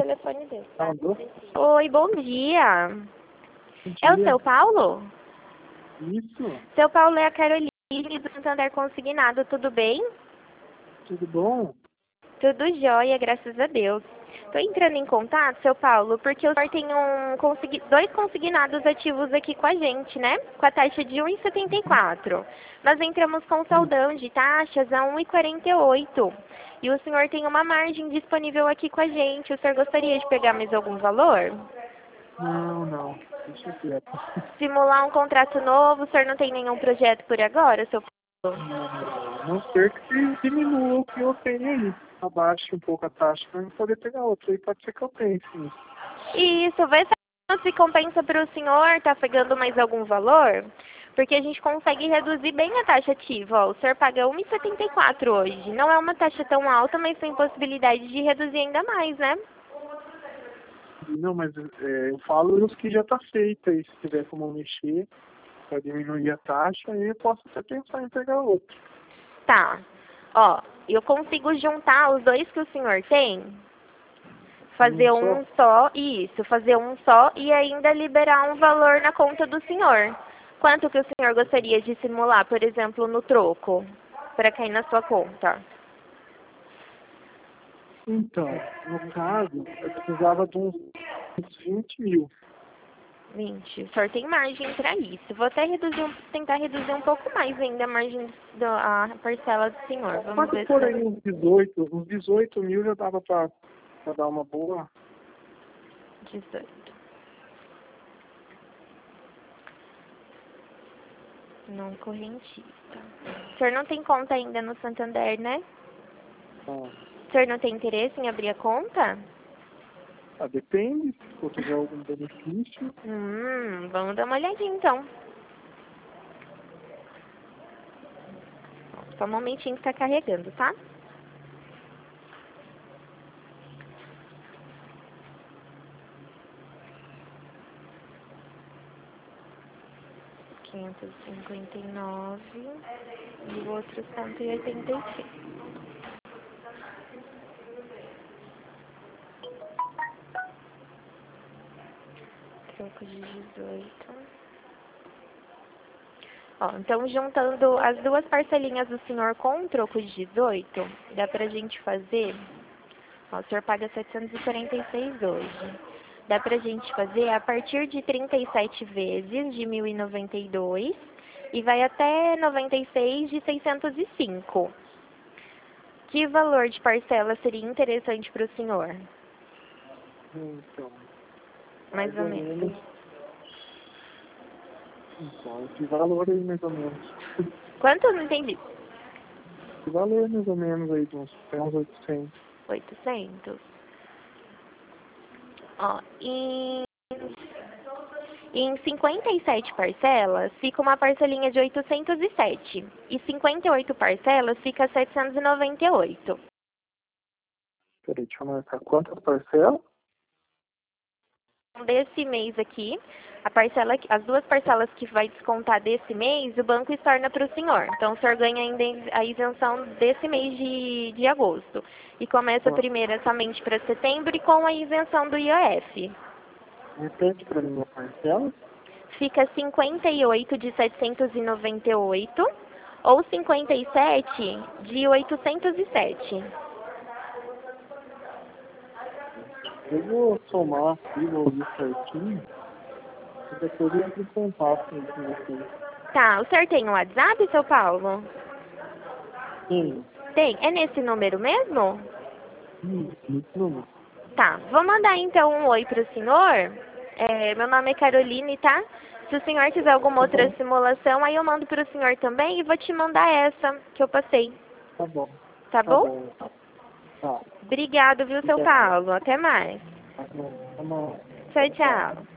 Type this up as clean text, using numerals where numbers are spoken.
telefone dele. Alô? Oi, bom dia. Bom É o dia. seu Paulo? Isso, Seu Paulo é a Caroline do Santander Consignado, tudo bem? tudo bom? Tudo jóia, graças a Deus. Estou entrando em contato, seu Paulo, porque o senhor tem dois consignados ativos aqui com a gente, né? Com a taxa de 1,74. Nós entramos com saudão de taxas a 1,48. E o senhor tem uma margem disponível aqui com a gente. O senhor gostaria de pegar mais algum valor? Não, deixa quieto. Simular um contrato novo, o senhor não tem nenhum projeto por agora, seu Paulo? A não ser que diminua o que eu tenho aí. Abaixe um pouco a taxa para eu poder pegar outra. Aí pode ser que eu tenha, sim. Isso, vê se compensa para o senhor, tá pegando mais algum valor? Porque a gente consegue reduzir bem a taxa ativa. Ó. O senhor paga 1,74 hoje. Não é uma taxa tão alta, mas tem possibilidade de reduzir ainda mais, né? Não, mas eu falo os que já tá feito aí. Se tiver como mexer para diminuir a taxa, aí eu posso até pensar em pegar outra. Tá. Ó, eu consigo juntar os dois que o senhor tem, fazer um só, isso, fazer um só e ainda liberar um valor na conta do senhor. Quanto que o senhor gostaria de simular, por exemplo, no troco, para cair na sua conta? Então, no caso, eu precisava de uns 20 mil. 20. O senhor tem margem para isso. Vou até tentar reduzir um pouco mais ainda a margem a parcela do senhor. Vamos Pode ver por aí se... uns 18 mil já dava para dar uma boa. 18. Não correntista. O senhor não tem conta ainda no Santander, né? Ah, O senhor não tem interesse em abrir a conta? depende, se eu tiver algum benefício. Vamos dar uma olhadinha então. Só um momentinho que tá carregando, tá? R$ 559 e o outro R$ 186. Troco de 18. Ó, então, juntando as duas parcelinhas do senhor com o troco de 18, dá pra gente fazer... Ó, o senhor paga 746 hoje. Dá pra gente fazer a partir de 37 vezes de 1.092 e vai até 96 de 605. Que valor de parcela seria interessante para o senhor? Então, Mais ou menos. Então, esse valor aí mais ou menos. Quanto? Não entendi. Esse valor mais ou menos aí de uns 800. 800. Ó, em 57 parcelas, fica uma parcelinha de 807. E 58 parcelas, fica 798. Peraí, deixa eu marcar quantas parcelas? Desse mês aqui, as duas parcelas que vai descontar desse mês, o banco estorna para o senhor. Então, o senhor ganha ainda a isenção desse mês de agosto. E começa a primeira somente para setembro e com a isenção do IOF. Repete para mim a parcela. Fica 58 de 798 ou 57 de 807. Eu vou somar aqui, vou ouvir certinho. E depois eu entro em contato aí com vocês. Tá, o senhor tem um WhatsApp, seu Paulo? Sim. Tem. É nesse número mesmo? Isso número. Tá, vou mandar então um oi pro senhor. Meu nome é Caroline, tá? Se o senhor quiser alguma outra simulação, aí eu mando pro senhor também e vou te mandar essa que eu passei. Tá bom. Tá bom? Tá. Obrigado, viu, seu Paulo? Até mais. Tá bom. Tá bom. Tchau, tchau.